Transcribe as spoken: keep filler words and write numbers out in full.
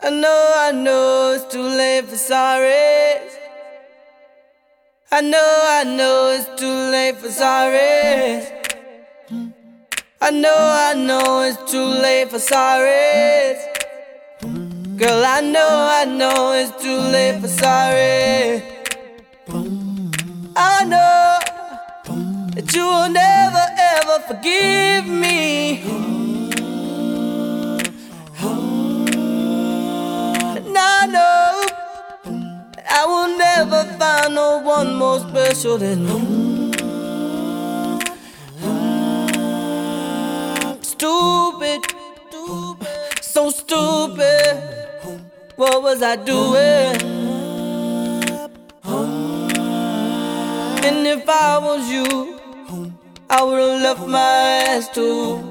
I know, I know it's too late for sorry. I know, I know it's too late for sorry. I know, I know it's too late for sorry. Girl, I know, I know it's too late for sorry. I know that you will never ever forgive me. And I know that I will never find no one more special than you. Stupid, so stupid. What was I doing? And if I was you, I would've left my ass too.